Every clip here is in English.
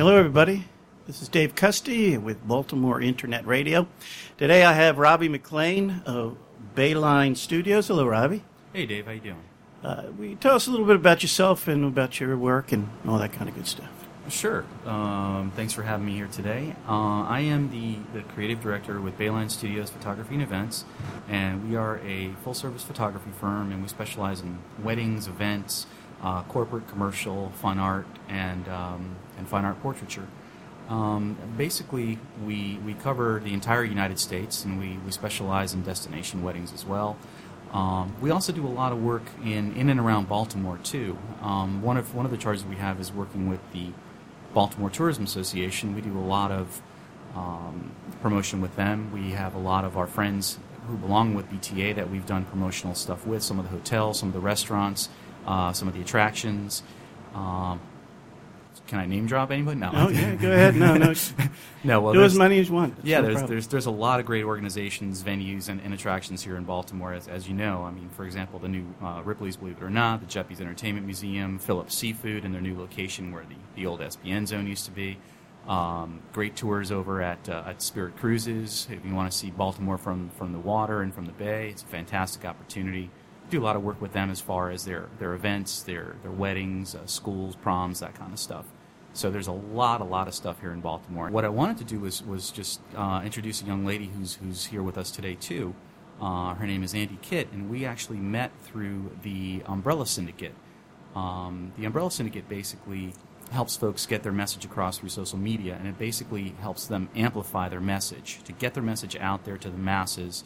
Hello, everybody. This is Dave Custy with Baltimore Internet Radio. Today I have Robbie McLean of Bayline Studios. Hello, Robbie. Hey, Dave. How you doing? Will you tell us a little bit about yourself and about your work and all that kind of good stuff? Sure. Thanks for having me here today. I am the creative director with Bayline Studios Photography and Events, and we are a full-service photography firm, and we specialize in weddings, events, corporate, commercial, fine art, and fine art portraiture. Basically, we cover the entire United States, and we specialize in destination weddings as well. We also do a lot of work in and around Baltimore too. One of the charges we have is working with the Baltimore Tourism Association. We do a lot of promotion with them. We have a lot of our friends who belong with BTA that we've done promotional stuff with. Some of the hotels, some of the restaurants, some of the attractions. Can I name drop anybody? No. Oh, yeah, go ahead. No. No, well, do as many as you want. Yeah, there's a lot of great organizations, venues, and attractions here in Baltimore, as you know. I mean, for example, the new Ripley's, believe it or not, the Jeppy's Entertainment Museum, Phillips Seafood in their new location where the old SBN zone used to be. Great tours over at Spirit Cruises. If you want to see Baltimore from the water and from the bay, it's a fantastic opportunity. Do a lot of work with them as far as their events, their weddings, schools, proms, that kind of stuff. So there's a lot of stuff here in Baltimore. What I wanted to do was just introduce a young lady who's here with us today too. Her name is Andy Kitt, and we actually met through the Umbrella Syndicate. The Umbrella Syndicate basically helps folks get their message across through social media, and it basically helps them amplify their message, to get their message out there to the masses.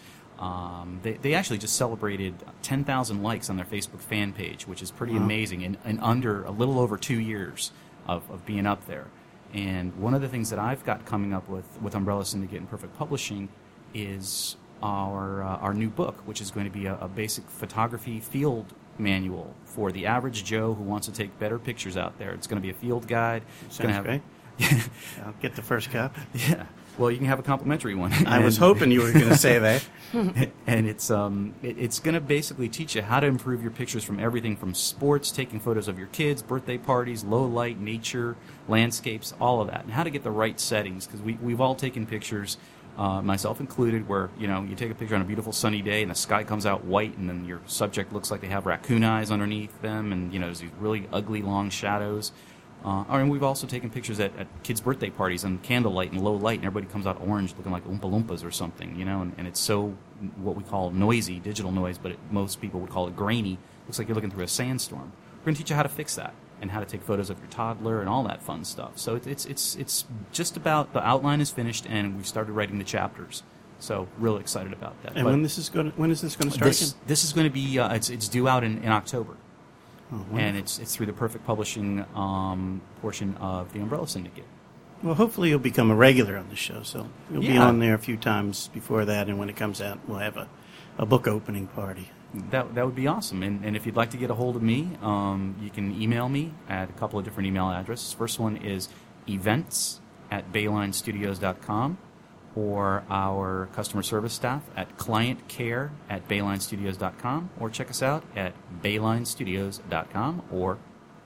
They actually just celebrated 10,000 likes on their Facebook fan page, which is pretty amazing, in under a little over 2 years of being up there. And one of the things that I've got coming up with Umbrella Syndicate and Perfect Publishing is our new book, which is going to be a basic photography field manual for the average Joe who wants to take better pictures out there. It's going to be a field guide. Sounds great. I'll get the first copy. Yeah. Well, you can have a complimentary one. I was hoping you were going to say that. And it's going to basically teach you how to improve your pictures from everything from sports, taking photos of your kids, birthday parties, low light, nature, landscapes, all of that, and how to get the right settings, because we've all taken pictures, myself included, where you take a picture on a beautiful sunny day and the sky comes out white, and then your subject looks like they have raccoon eyes underneath them, and there's these really ugly long shadows. And we've also taken pictures at kids' birthday parties and candlelight and low light, and everybody comes out orange looking like Oompa Loompas or something, and it's so what we call noisy, digital noise, but most people would call it grainy. Looks like you're looking through a sandstorm. We're going to teach you how to fix that and how to take photos of your toddler and all that fun stuff. So it's just about, the outline is finished, and we've started writing the chapters. So really excited about that. And when is this going to start again? This is going to be, it's due out in October. Oh, and it's through the Perfect Publishing portion of the Umbrella Syndicate. Well, hopefully you'll become a regular on the show, so you'll be on there a few times before that, and when it comes out, we'll have a book opening party. That would be awesome. And if you'd like to get a hold of me, you can email me at a couple of different email addresses. First one is events@baylinestudios.com, or our customer service staff at clientcare@baylinestudios.com, or check us out at baylinestudios.com or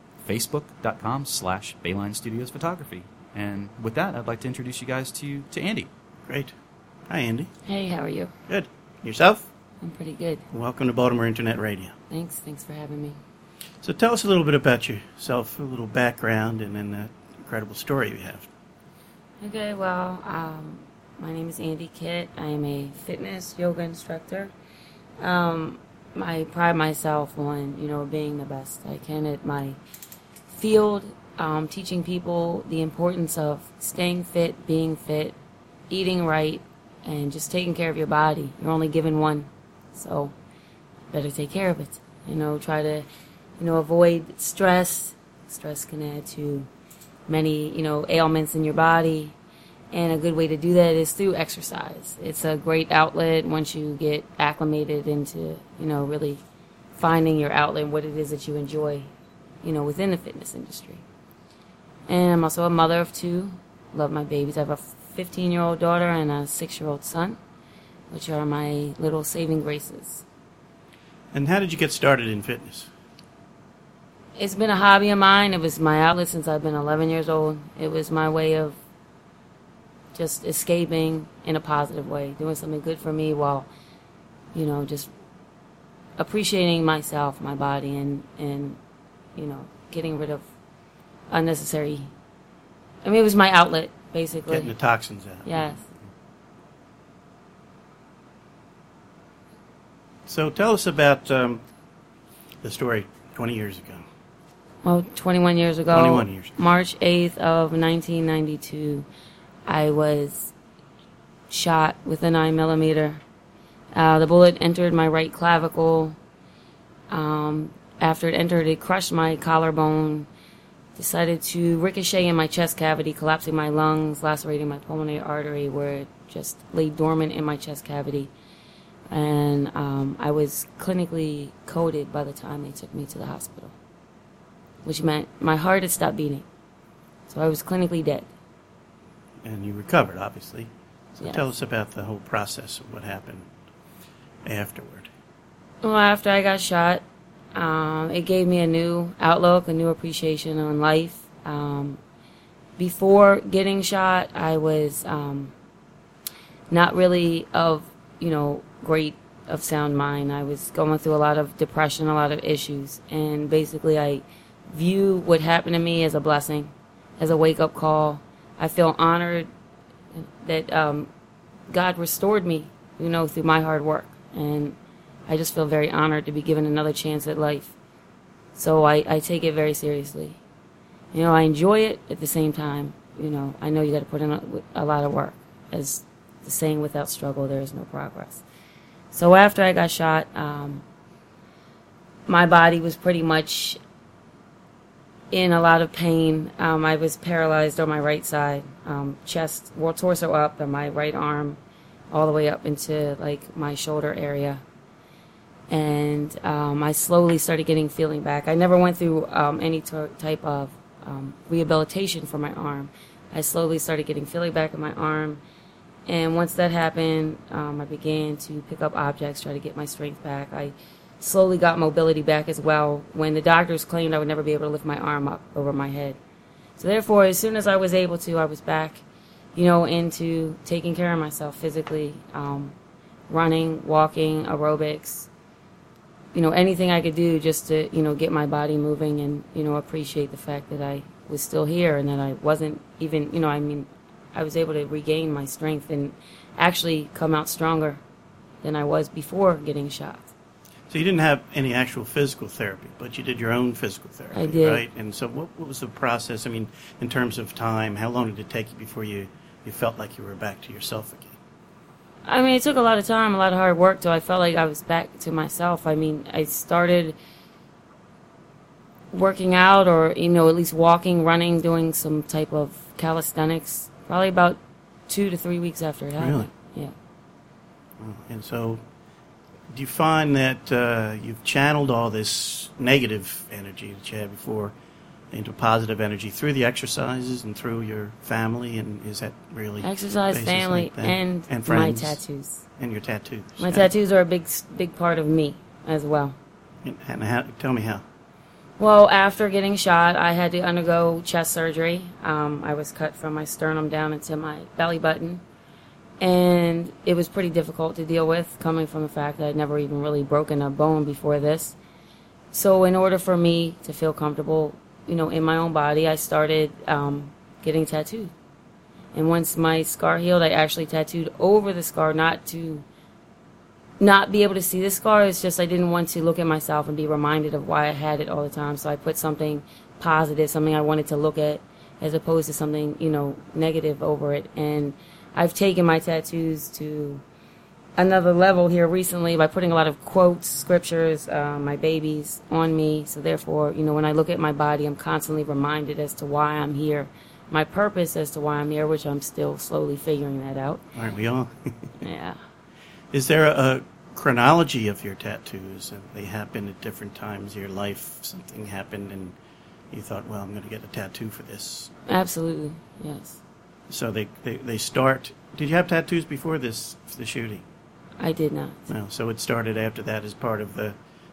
facebook.com/baylinestudiosphotography. And with that, I'd like to introduce you guys to Andy. Great. Hi, Andy. Hey, how are you? Good. Yourself? I'm pretty good. Welcome to Baltimore Internet Radio. Thanks for having me. So tell us a little bit about yourself, a little background, and then that incredible story you have. Okay, well, my name is Andy Kitt. I am a fitness yoga instructor. I pride myself on, being the best I can at my field, teaching people the importance of staying fit, being fit, eating right, and just taking care of your body. You're only given one, so better take care of it. Try to, avoid stress. Stress can add to many, ailments in your body. And a good way to do that is through exercise. It's a great outlet once you get acclimated into, really finding your outlet and what it is that you enjoy, within the fitness industry. And I'm also a mother of two. Love my babies. I have a 15-year-old daughter and a 6-year-old son, which are my little saving graces. And how did you get started in fitness? It's been a hobby of mine. It was my outlet since I've been 11 years old. It was my way of just escaping in a positive way, doing something good for me while, just appreciating myself, my body, and getting rid of unnecessary. I mean, it was my outlet, basically. Getting the toxins out. Yes. So tell us about the story 20 years ago. Well, 21 years ago, 21 years. March 8th of 1992, I was shot with a 9mm. The bullet entered my right clavicle. After it entered, it crushed my collarbone, decided to ricochet in my chest cavity, collapsing my lungs, lacerating my pulmonary artery, where it just lay dormant in my chest cavity. And I was clinically coded by the time they took me to the hospital, which meant my heart had stopped beating. So I was clinically dead. And you recovered, obviously. So Yes. tell us about the whole process of what happened afterward. Well, after I got shot, it gave me a new outlook, a new appreciation on life. Before getting shot, I was not really of, great of sound mind. I was going through a lot of depression, a lot of issues. And basically, I view what happened to me as a blessing, as a wake-up call. I feel honored that God restored me, through my hard work. And I just feel very honored to be given another chance at life. So I take it very seriously. I enjoy it at the same time. I know you got to put in a lot of work. As the saying, without struggle, there is no progress. So after I got shot, my body was pretty much in a lot of pain. I was paralyzed on my right side, torso up, and my right arm all the way up into my shoulder area. And I slowly started getting feeling back. I never went through any type of rehabilitation for my arm. I slowly started getting feeling back in my arm. And once that happened, I began to pick up objects, try to get my strength back. I slowly got mobility back as well when the doctors claimed I would never be able to lift my arm up over my head. So therefore, as soon as I was able to, I was back, into taking care of myself physically, running, walking, aerobics, anything I could do just to, get my body moving and, appreciate the fact that I was still here and that I wasn't even, I was able to regain my strength and actually come out stronger than I was before getting shot. So you didn't have any actual physical therapy, but you did your own physical therapy, I did. Right? And so what was the process? I mean, in terms of time, how long did it take you before you felt like you were back to yourself again? I mean, it took a lot of time, a lot of hard work, till I felt like I was back to myself. I mean, I started working out or, at least walking, running, doing some type of calisthenics, probably about 2 to 3 weeks after it happened. Really? Yeah. And so do you find that you've channeled all this negative energy that you had before into positive energy through the exercises and through your family? And is that really Exercise, basis family, like that? and my friends? tattoos. And your tattoos. My tattoos are a big part of me as well. And tell me how. Well, after getting shot, I had to undergo chest surgery. I was cut from my sternum down into my belly button. And it was pretty difficult to deal with, coming from the fact that I'd never even really broken a bone before this. So in order for me to feel comfortable, in my own body, I started getting tattooed. And once my scar healed, I actually tattooed over the scar, not to not be able to see the scar. It's just I didn't want to look at myself and be reminded of why I had it all the time. So I put something positive, something I wanted to look at, as opposed to something, negative over it. And I've taken my tattoos to another level here recently by putting a lot of quotes, scriptures, my babies on me. So therefore, when I look at my body, I'm constantly reminded as to why I'm here, my purpose as to why I'm here, which I'm still slowly figuring that out. Aren't we all? Yeah. Is there a chronology of your tattoos? They happen at different times of your life. Something happened and you thought, well, I'm going to get a tattoo for this. Absolutely, yes. So they start. Did you have tattoos before the shooting? I did not. No. So it started after that as part of the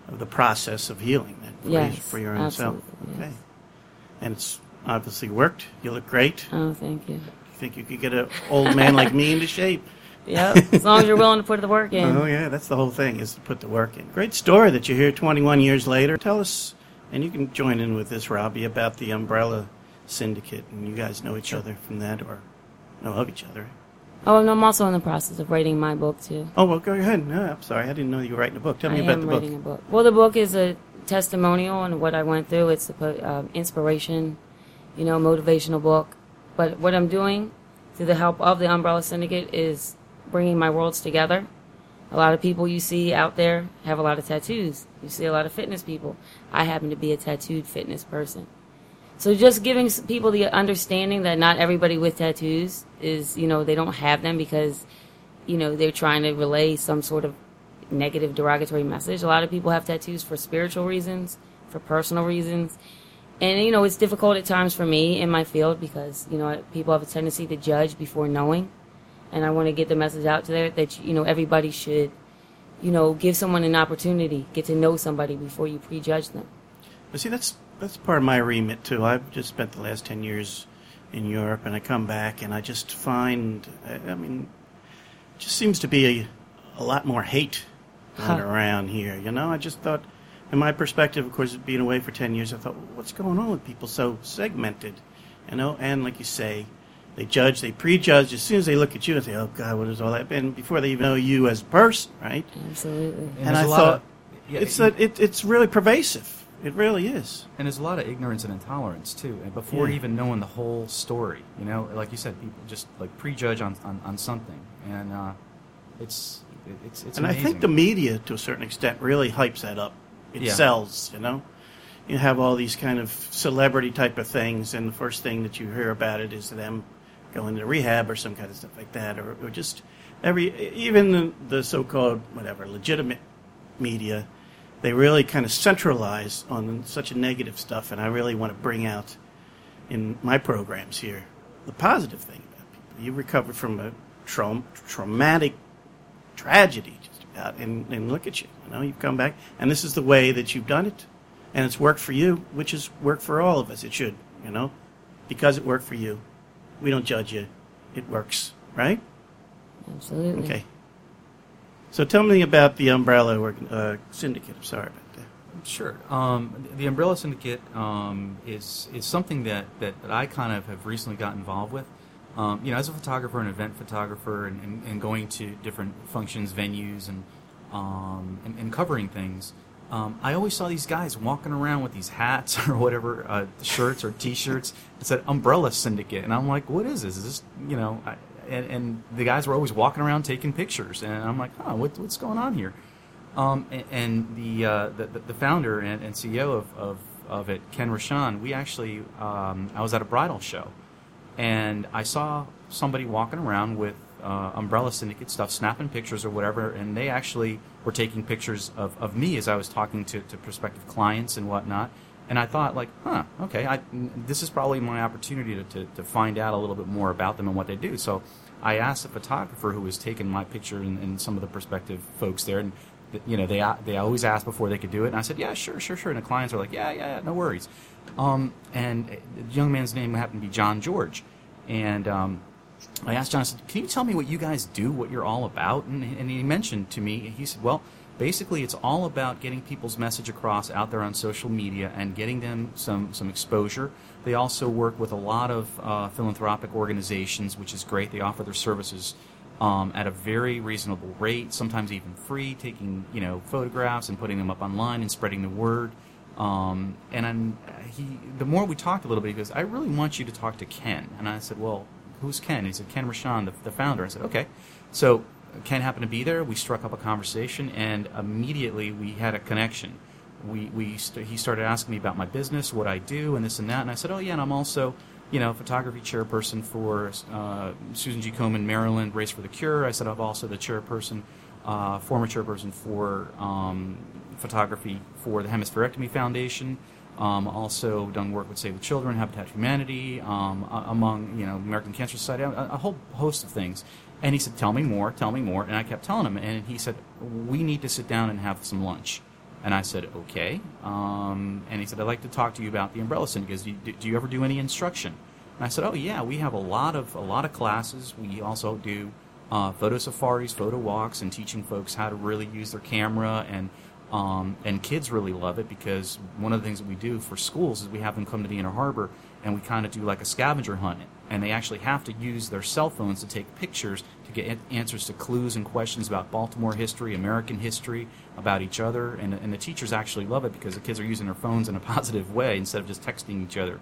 of the process of healing then Yes, for your own self. absolutely, Okay. yes. And it's obviously worked. You look great. Oh, thank you. You think you could get an old man like me into shape? Yep, as long as you're willing to put the work in. Oh, yeah, that's the whole thing, is to put the work in. Great story that you're here 21 years later. Tell us, and you can join in with this, Robbie, about the Umbrella Syndicate. And you guys know each other from that, or know of each other. Oh, and I'm also in the process of writing my book, too. Oh, well, go ahead. No, I'm sorry. I didn't know you were writing a book. Tell me about the book. I am writing a book. Well, the book is a testimonial on what I went through. It's a inspiration, motivational book. But what I'm doing through the help of the Umbrella Syndicate is bringing my worlds together. A lot of people you see out there have a lot of tattoos. You see a lot of fitness people. I happen to be a tattooed fitness person. So just giving people the understanding that not everybody with tattoos is, they don't have them because, they're trying to relay some sort of negative, derogatory message. A lot of people have tattoos for spiritual reasons, for personal reasons. And, it's difficult at times for me in my field because, people have a tendency to judge before knowing. And I want to get the message out to there that, everybody should, give someone an opportunity, get to know somebody before you prejudge them. But see, that's part of my remit, too. I've just spent the last 10 years in Europe, and I come back, and I just find, it just seems to be a lot more hate going around here, I just thought, in my perspective, of course, being away for 10 years, I thought, what's going on with people so segmented, and like you say, they judge, they prejudge. As soon as they look at you and say, oh, God, what is all that? And before they even know you as a person, right? Absolutely. And I thought, it's really pervasive. It really is. And there's a lot of ignorance and intolerance, too. And before even knowing the whole story, like you said, people just like prejudge on something. And it's and amazing. I think the media, to a certain extent, really hypes that up. It sells, You have all these kind of celebrity type of things, and the first thing that you hear about it is them going to rehab or some kind of stuff like that, or just even the so-called legitimate media, they really kind of centralize on such a negative stuff, and I really want to bring out in my programs here the positive thing about people. You recovered from a traumatic tragedy, just about, and look at you. You've come back, and this is the way that you've done it, and it's worked for you, which is worked for all of us. It should, because it worked for you. We don't judge you. It works, right? Absolutely. Okay. So tell me about the Umbrella Syndicate. I'm sorry about that. Sure. The Umbrella Syndicate is something that I kind of have recently got involved with. As a photographer, an event photographer, and going to different functions, venues, and covering things, I always saw these guys walking around with these hats or whatever, shirts or T-shirts that said Umbrella Syndicate, and I'm like, what is this? Is this, and the guys were always walking around taking pictures, and I'm like, what's going on here? And the founder and CEO of it, Ken Rashan, we actually, I was at a bridal show, and I saw somebody walking around with Umbrella Syndicate stuff, snapping pictures or whatever, and they actually were taking pictures of me as I was talking to prospective clients and whatnot. And I thought, okay, this is probably my opportunity to find out a little bit more about them and what they do. So I asked the photographer who was taking my picture and some of the prospective folks there, and they always ask before they could do it. And I said, yeah, sure. And the clients are like, yeah, no worries. And the young man's name happened to be John George. And I asked John, I said, can you tell me what you guys do, what you're all about? And he mentioned to me, he said, well, basically it's all about getting people's message across out there on social media and getting them some exposure. They also work with a lot of philanthropic organizations, which is great. They offer their services at a very reasonable rate, sometimes even free, taking photographs and putting them up online and spreading the word. The more we talked a little bit, he goes, I really want you to talk to Ken. And I said, well, who's Ken? He said, Ken Rashan, the founder. I said, okay. So Ken happened to be there. We struck up a conversation, and immediately we had a connection. He started asking me about my business, what I do, and this and that. And I said, oh, yeah, and I'm also, photography chairperson for Susan G. Komen, Maryland, Race for the Cure. I said, I'm also the chairperson, former chairperson for photography for the Hemispherectomy Foundation. Also done work with Save the Children, Habitat for Humanity, among American Cancer Society, a whole host of things. And he said, tell me more, and I kept telling him, and he said, we need to sit down and have some lunch. And I said, okay. And he said, I'd like to talk to you about the Umbrella Syndicate. Do you ever do any instruction? And I said, oh yeah, we have a lot of classes. We also do photo safaris, photo walks, and teaching folks how to really use their camera. And kids really love it, because one of the things that we do for schools is we have them come to the Inner Harbor, and we kind of do like a scavenger hunt. And they actually have to use their cell phones to take pictures to get answers to clues and questions about Baltimore history, American history, about each other. And the teachers actually love it, because the kids are using their phones in a positive way instead of just texting each other.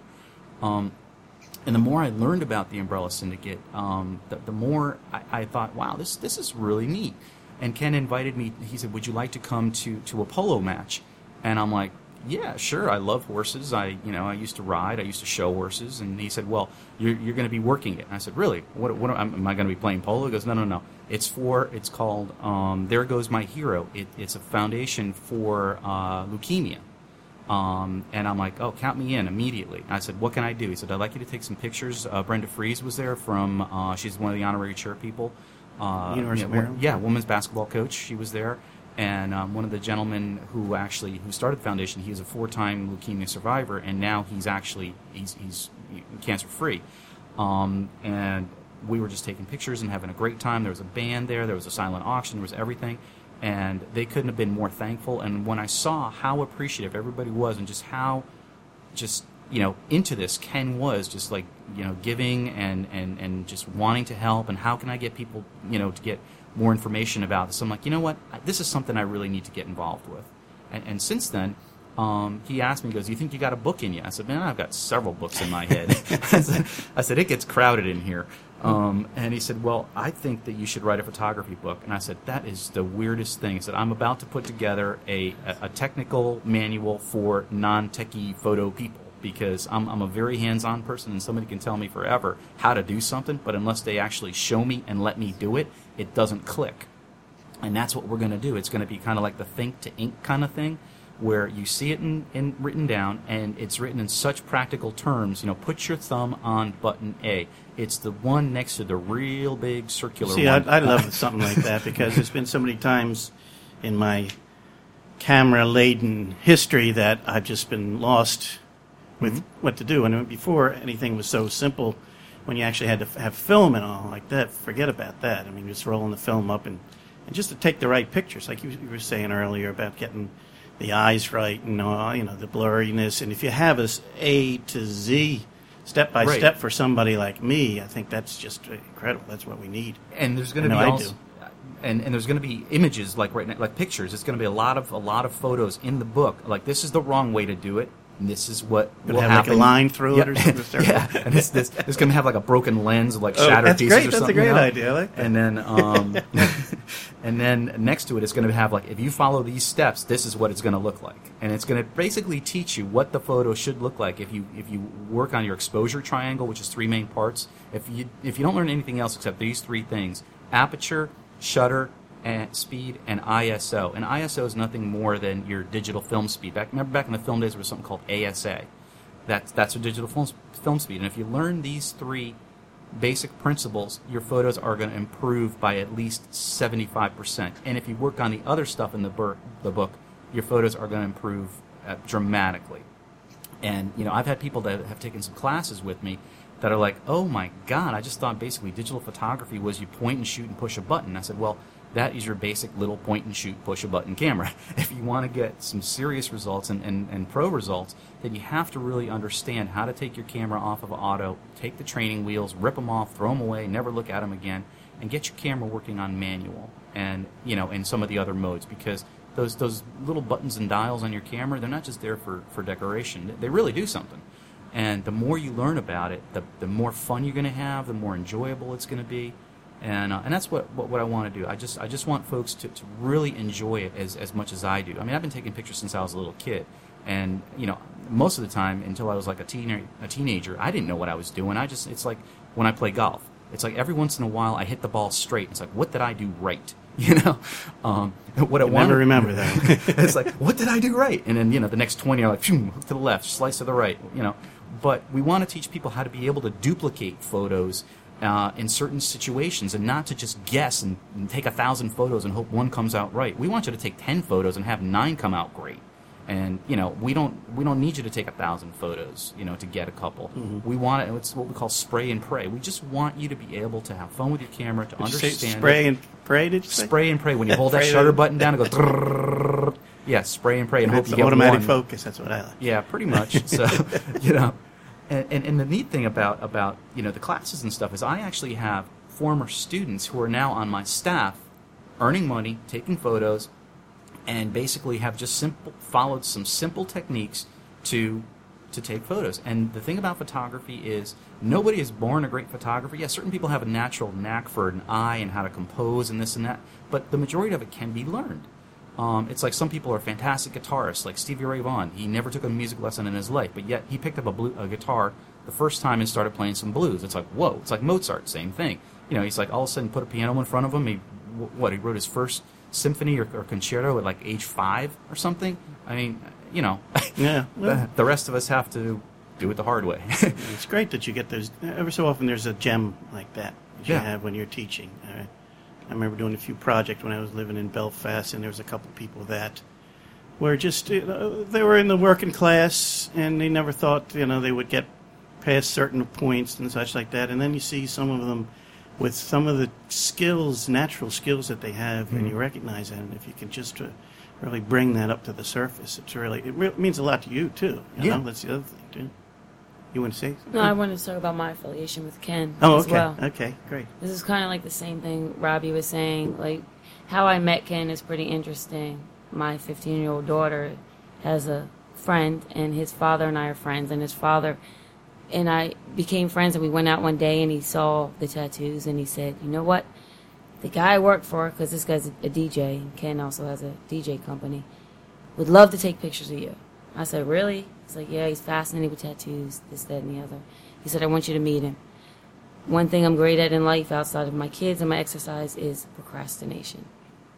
And the more I learned about the Umbrella Syndicate, the more I thought, wow, this is really neat. And Ken invited me. He said, would you like to come to a polo match? And I'm like, yeah, sure. I love horses. I used to ride. I used to show horses. And he said, well, you're going to be working it. And I said, really? What am I going to be playing polo? He goes, no. It's called There Goes My Hero. It's a foundation for leukemia. And I'm like, oh, count me in immediately. And I said, what can I do? He said, I'd like you to take some pictures. Brenda Fries was there from, she's one of the honorary chair people. University of Maryland? Yeah, women's basketball coach. She was there. And one of the gentlemen who started the foundation, he was a 4-time leukemia survivor, and now he's cancer-free. And we were just taking pictures and having a great time. There was a band there. There was a silent auction. There was everything. And they couldn't have been more thankful. And when I saw how appreciative everybody was, and just how into this Ken was, just like, giving and just wanting to help, and how can I get people, to get more information about this. I'm like, you know what? This is something I really need to get involved with. And since then, he asked me, he goes, do you think you got a book in you? I said, man, I've got several books in my head. I said, it gets crowded in here. And he said, well, I think that you should write a photography book. And I said, that is the weirdest thing. He said, I'm about to put together a technical manual for non-techie photo people, because I'm a very hands-on person, and somebody can tell me forever how to do something, but unless they actually show me and let me do it, it doesn't click. And that's what we're going to do. It's going to be kind of like the think to ink kind of thing, where you see it in written down, and it's written in such practical terms. Put your thumb on button A. It's the one next to the real big circular one. See, I love something like that, because there's been so many times in my camera-laden history that I've just been lost with what to do. And before, anything was so simple. When you actually had to have film and all like that, forget about that. I mean, just rolling the film up and just to take the right pictures, like you were saying earlier about getting the eyes right and the blurriness. And if you have a A to Z, step by step for somebody like me, I think that's just incredible. That's what we need. And there's going to be and there's going to be images like right now, like pictures. It's going to be a lot of photos in the book. Like, this is the wrong way to do it. And this is what will happen. Like a line through it or something. Yeah, and it's going to have like a broken lens of like shattered pieces great. or That's something. That's a great idea. I like that. And then next to it, it's going to have like, if you follow these steps, this is what it's going to look like. And it's going to basically teach you what the photo should look like if you work on your exposure triangle, which is 3 main parts. If you don't learn anything else except these 3 things: aperture, shutter, and speed, and ISO. And ISO is nothing more than your digital film speed. Remember back in the film days, there was something called ASA. That's your digital film speed. And if you learn these 3 basic principles, your photos are going to improve by at least 75%. And if you work on the other stuff in the book, your photos are going to improve dramatically. And I've had people that have taken some classes with me that are like, oh my God, I just thought basically digital photography was you point and shoot and push a button. I said, well, that is your basic little point and shoot, push a button camera. If you want to get some serious results and pro results, then you have to really understand how to take your camera off of auto, take the training wheels, rip them off, throw them away, never look at them again, and get your camera working on manual and in some of the other modes, because those little buttons and dials on your camera, they're not just there for decoration. They really do something. And the more you learn about it, the more fun you're going to have, the more enjoyable it's going to be. And that's what I want to do. I just want folks to really enjoy it as much as I do. I mean, I've been taking pictures since I was a little kid, and most of the time until I was like a teenager, I didn't know what I was doing. It's like when I play golf. It's like every once in a while I hit the ball straight. It's like, what did I do right? What I want to remember that. It's like, what did I do right? And then the next 20 are like, hook to the left, slice to the right. But we want to teach people how to be able to duplicate photos in certain situations, and not to just guess and take 1,000 photos and hope one comes out right. We want you to take 10 photos and have 9 come out great. And we don't need you to take 1,000 photos, to get a couple. Mm-hmm. We want it. It's what we call spray and pray. We just want you to be able to have fun with your camera, to understand. You say spray and pray? Did you say? Spray and pray. When you hold that shutter button down, it goes. Drrrr. Yeah, spray and pray, and hope you get automatic one. focus. That's what I like. Yeah, pretty much. So, and the neat thing about the classes and stuff is I actually have former students who are now on my staff, earning money, taking photos, and basically have just followed some simple techniques to take photos. And the thing about photography is nobody is born a great photographer. Yes, certain people have a natural knack for an eye and how to compose and this and that, but the majority of it can be learned. It's like some people are fantastic guitarists, like Stevie Ray Vaughan. He never took a music lesson in his life, but yet he picked up a guitar the first time and started playing some blues. It's like, whoa. It's like Mozart, same thing. He's like all of a sudden put a piano in front of him. He wrote his first symphony or concerto at like age 5 or something. I mean, Yeah. Well, the rest of us have to do it the hard way. it's great that you get those. Every so often there's a gem like that you Yeah. have when you're teaching. I remember doing a few projects when I was living in Belfast, and there was a couple people that were just, they were in the working class, and they never thought, they would get past certain points and such like that. And then you see some of them with some of the skills, natural skills that they have, and you recognize that. And if you can just really bring that up to the surface, it means a lot to you too. Yeah. That's the other thing too. You want to say something? No, I wanted to talk about my affiliation with Ken Oh, as okay. well. Okay, great. This is kind of like the same thing Robbie was saying. Like, how I met Ken is pretty interesting. My 15-year-old daughter has a friend, and his father and I are friends, and his father and I became friends, and we went out one day, and he saw the tattoos, and he said, you know what? The guy I work for, because this guy's a DJ, and Ken also has a DJ company, would love to take pictures of you. I said, really? He's like, yeah, he's fascinated with tattoos, this, that, and the other. He said, I want you to meet him. One thing I'm great at in life outside of my kids and my exercise is procrastination.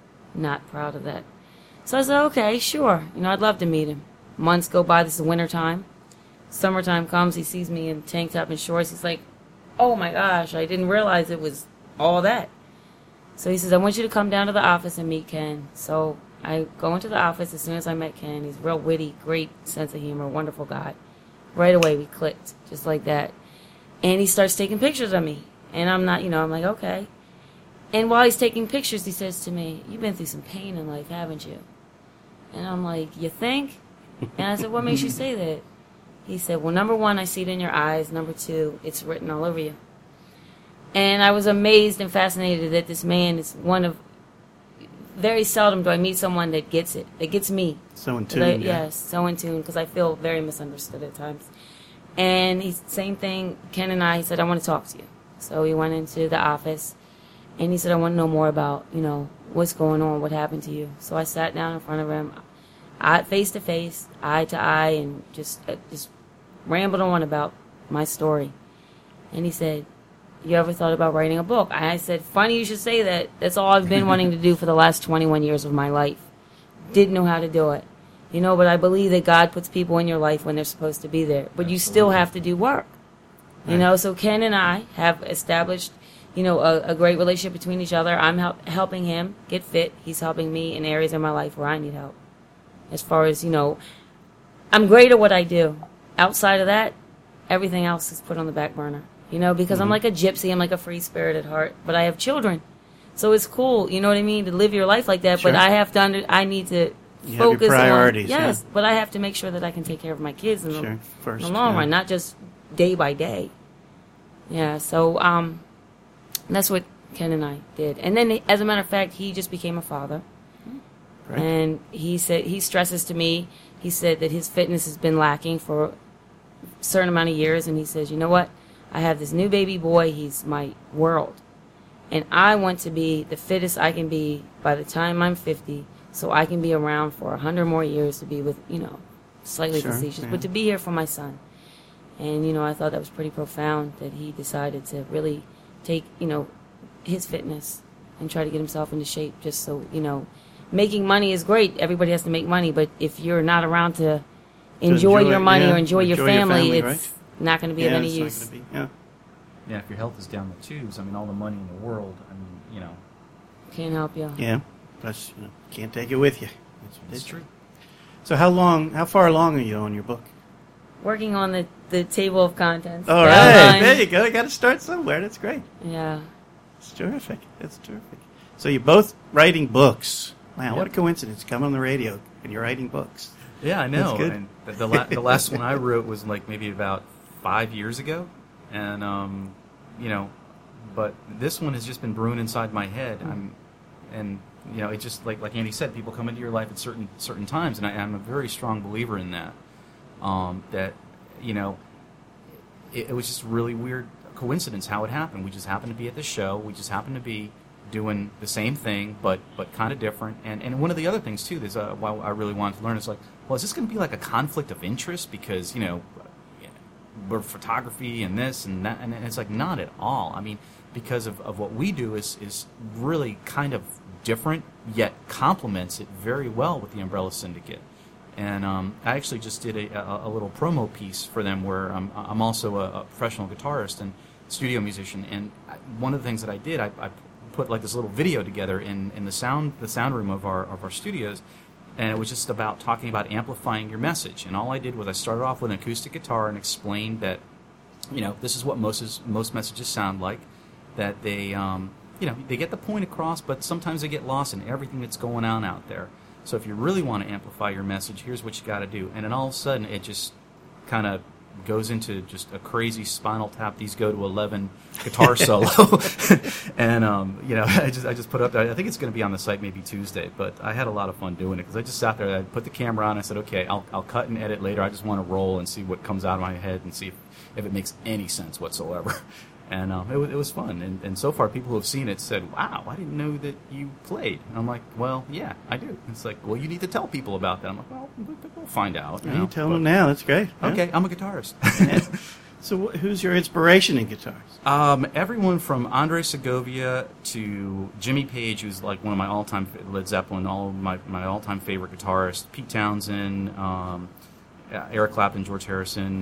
Not proud of that. So I said, okay, sure. I'd love to meet him. Months go by. This is winter time. Summertime comes. He sees me in tank top and shorts. He's like, oh, my gosh, I didn't realize it was all that. So he says, I want you to come down to the office and meet Ken. So I go into the office as soon as I met Ken. He's real witty, great sense of humor, wonderful guy. Right away, we clicked, just like that. And he starts taking pictures of me. And I'm not, I'm like, okay. And while he's taking pictures, he says to me, you've been through some pain in life, haven't you? And I'm like, you think? And I said, what makes you say that? He said, well, number 1, I see it in your eyes. Number 2, it's written all over you. And I was amazed and fascinated that this man is one of, very seldom do I meet someone that gets it, that gets me. So in tune. Yes, so in tune, because I feel very misunderstood at times. And he's same thing, Ken and I, he said, I want to talk to you. So he went into the office, and he said, I want to know more about, what's going on, what happened to you. So I sat down in front of him, face to face, eye to eye, and just rambled on about my story. And he said, you ever thought about writing a book? I said, funny you should say that. That's all I've been wanting to do for the last 21 years of my life. Didn't know how to do it. But I believe that God puts people in your life when they're supposed to be there. But you still have to do work. So Ken and I have established, a great relationship between each other. I'm helping him get fit. He's helping me in areas of my life where I need help. As far as, I'm great at what I do. Outside of that, everything else is put on the back burner. Because I'm like a gypsy. I'm like a free spirit at heart. But I have children. So it's cool, you know what I mean, to live your life like that. Sure. But I have to, I need to you focus have your priorities, on, yes, but I have to make sure that I can take care of my kids in the First, long run, not just day by day. Yeah, so that's what Ken and I did. And then, as a matter of fact, he just became a father. Right. And he said, he stresses to me, he said that his fitness has been lacking for a certain amount of years, and he says, you know what, I have this new baby boy, he's my world. And I want to be the fittest I can be by the time I'm 50, so I can be around for 100 more years to be with, slightly facetious, but to be here for my son. And, I thought that was pretty profound that he decided to really take, his fitness and try to get himself into shape just so, making money is great. Everybody has to make money, but if you're not around to enjoy your money or enjoy your family, it's right? not going to be of any use. Yeah, if your health is down the tubes, I mean, all the money in the world, I mean, you know. Can't help you. Yeah, plus can't take it with you. It's true. So how far along are you on your book? Working on the table of contents. All The right, outline. there you go. You got to start somewhere. That's great. Yeah. It's terrific. It's terrific. So you're both writing books. Wow, what a Yep. coincidence! Come on the radio and you're writing books. Yeah, I know. That's good. And the last one I wrote was like maybe about 5 years ago, and you know, but this one has just been brewing inside my head. And you know, it just like Andy said, people come into your life at certain times, and I'm a very strong believer in that. That you know, it was just a really weird coincidence how it happened. We just happened to be at the show. We just happened to be doing the same thing, but kind of different. And one of the other things too, is why I really wanted to learn is like, well, is this going to be like a conflict of interest because you know we're photography and this and that, and it's like not at all. I mean, because of what we do is really kind of different, yet complements it very well with the Umbrella Syndicate. And I actually just did a little promo piece for them where I'm also a professional guitarist and studio musician. And one of the things that I did, I put like this little video together in the sound room of our studios, and it was just about talking about amplifying your message. And all I did was I started off with an acoustic guitar and explained that, you know, this is what most messages sound like. That they, you know, they get the point across, but sometimes they get lost in everything that's going on out there. So if you really want to amplify your message, here's what you got to do. And then all of a sudden, it just kind of goes into just a crazy Spinal Tap. These go to 11 guitar solo, and you know, I just put up. I think it's going to be on the site maybe Tuesday. But I had a lot of fun doing it because I just sat there. I put the camera on. I said, okay, I'll cut and edit later. I just want to roll and see what comes out of my head and see if it makes any sense whatsoever. And it was fun. And so far, people who have seen it said, wow, I didn't know that you played. And I'm like, well, yeah, I do. It's like, well, you need to tell people about that. I'm like, well, we'll find out. You tell them now. That's great. Okay, I'm a guitarist. So who's your inspiration in guitars? Everyone from Andre Segovia to Jimmy Page, who's like one of my all-time Led Zeppelin, all of my all-time favorite guitarists. Pete Townsend, Eric Clapton, George Harrison,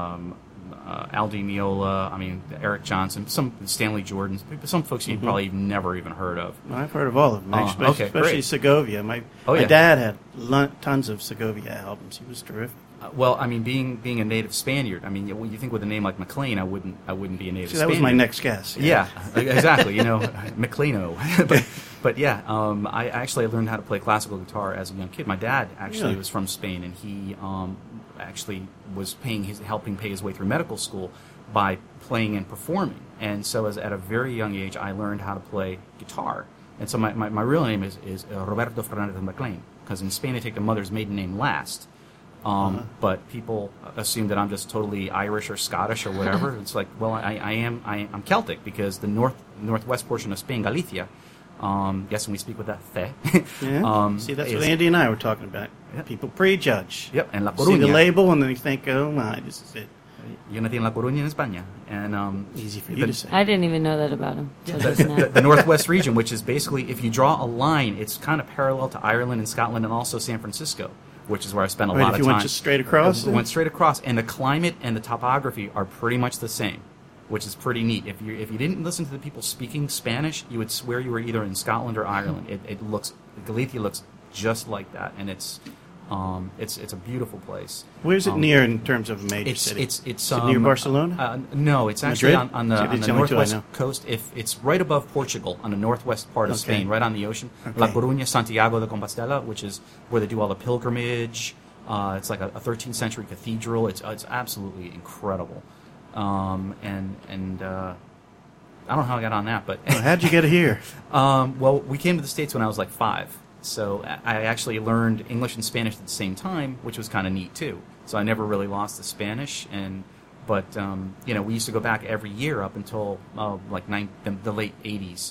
Al Di Meola, I mean, Eric Johnson, some Stanley Jordan, some folks you've probably never even heard of. Well, I've heard of all of them, actually, okay, especially great. Segovia. My dad had tons of Segovia albums. He was terrific. Well, I mean, being a native Spaniard, I mean, when you think with a name like McLean, I wouldn't be a native Spaniard. That was my next guess. Yeah, exactly. You know, McLeano. but yeah, I actually learned how to play classical guitar as a young kid. My dad actually was from Spain, and he actually was helping pay his way through medical school by playing and performing. And so at a very young age, I learned how to play guitar. And so my real name is Roberto Fernandez McLean, because in Spain they take the mother's maiden name last. But people assume that I'm just totally Irish or Scottish or whatever. It's like, well, I'm Celtic, because the northwest portion of Spain, Galicia, yes, and we speak with that the. Yeah. See, that's what Andy and I were talking about. Yep. People prejudge. Yep, and La See Coruña. the label and then they think, oh my, this is it. Yo nací en La Coruña, en España. And Easy for you to say. I didn't even know that about him. So just now. the northwest region, which is basically, if you draw a line, it's kind of parallel to Ireland and Scotland and also San Francisco, which is where I spent a lot of If you time. went just straight across? Went straight across, and the climate and the topography are pretty much the same, which is pretty neat. If you didn't listen to the people speaking Spanish, you would swear you were either in Scotland or Ireland. Galicia looks just like that, and it's a beautiful place. Where's it near in terms of a major city? It's Is it near Barcelona? No, it's actually Madrid? on the See, the only two I northwest know. coast. If it's right above Portugal, on the northwest part of Okay. Spain, right on the ocean. Okay. La Coruña, Santiago de Compostela, which is where they do all the pilgrimage. It's like a 13th century cathedral. It's absolutely incredible. And I don't know how I got on that, but Well, how'd you get here? well, we came to the States when I was like 5. So I actually learned English and Spanish at the same time, which was kind of neat too. So I never really lost the Spanish, but you know, we used to go back every year up until like the late '80s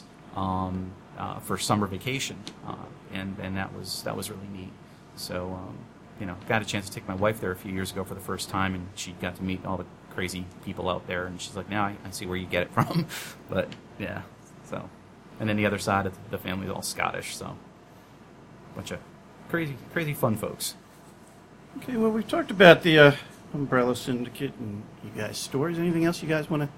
for summer vacation, and that was really neat. So you know, got a chance to take my wife there a few years ago for the first time, and she got to meet all the crazy people out there, and she's like, now I see where you get it from. But yeah, so, and then the other side of the family is all Scottish, so. Bunch of crazy fun folks. Okay, well, we've talked about the Umbrella Syndicate and you guys' stories. Anything else you guys want to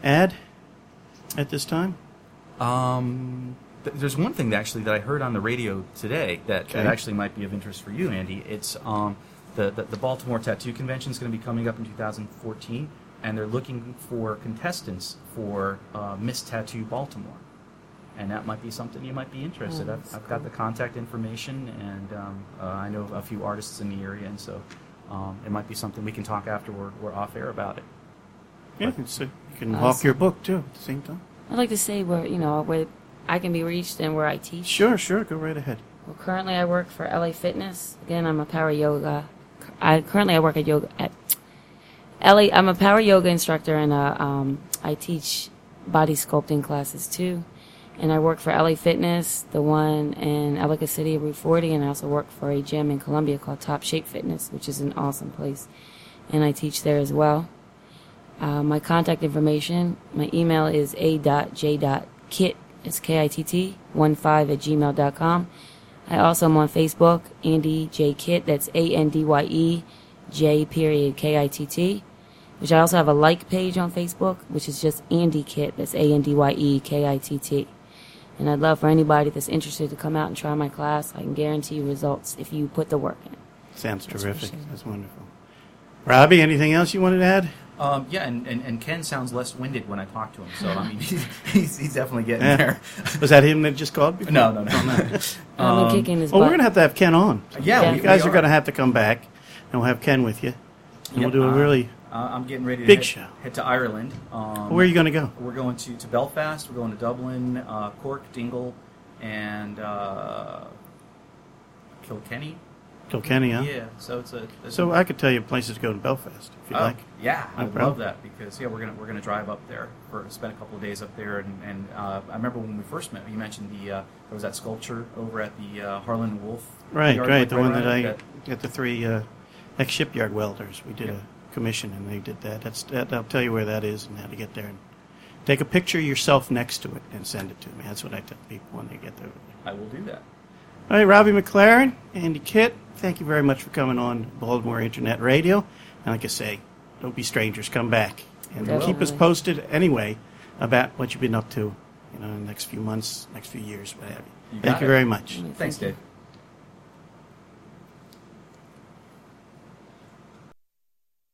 add at this time? There's one thing that I heard on the radio today that Okay. actually might be of interest for you, Andy. It's the Baltimore Tattoo Convention is going to be coming up in 2014, and they're looking for contestants for Miss Tattoo Baltimore. And that might be something you might be interested in. I've got the contact information, and I know a few artists in the area, and so it might be something we can talk after we're off air about it. Yeah, so you can hawk your book, too, at the same time. I'd like to say where I can be reached and where I teach. Sure, go right ahead. Well, currently I work for LA Fitness. Again, I'm a power yoga. I work at yoga at LA. I'm a power yoga instructor, and I teach body sculpting classes too. And I work for LA Fitness, the one in Ellicott City, Route 40, and I also work for a gym in Columbia called Top Shape Fitness, which is an awesome place. And I teach there as well. My contact information, my email is a.j.kitt, it's KITT, 15@gmail.com. I also am on Facebook, Andy J. Kitt, that's ANDYE, J.KITT, which I also have a like page on Facebook, which is just Andy Kitt, that's ANDYE, And I'd love for anybody that's interested to come out and try my class. I can guarantee you results if you put the work in. Sounds That's terrific. for sure. That's wonderful. Robbie, anything else you wanted to add? Yeah, and Ken sounds less winded when I talk to him, so I mean he's definitely getting Yeah. there. Was that him that just called before? No. I'm kicking his Well, we're butt. going to have Ken on. Yeah, Yeah. we You guys we are going to have to come back, and we'll have Ken with you. And Yep, we'll do a really... I'm getting ready to big head, show. head to Ireland. Where are you going to go? We're going to Belfast. We're going to Dublin, Cork, Dingle, and Kilkenny. Kilkenny, huh? Yeah, so it's a. So I could tell you places to go in Belfast, if you like. Yeah, No I would problem. love that because we're gonna drive up there for spend a couple of days up there, and I remember when we first met, you mentioned there was that sculpture over at the Harlan Wolff. Right, yard, right. like The one around that I it, got the three ex-shipyard welders. We did Yeah. a commission, and they did that. I'll tell you where that is and how to get there. And take a picture of yourself next to it and send it to me. That's what I tell people when they get there. I will do that. All right, Robbie McLaren, Andy Kitt, thank you very much for coming on Baltimore Internet Radio. And like I say, don't be strangers. Come back. And keep us Definitely. posted anyway about what you've been up to, in the next few months, next few years, what have you. You Thank got you it. very much. Thanks, Dave.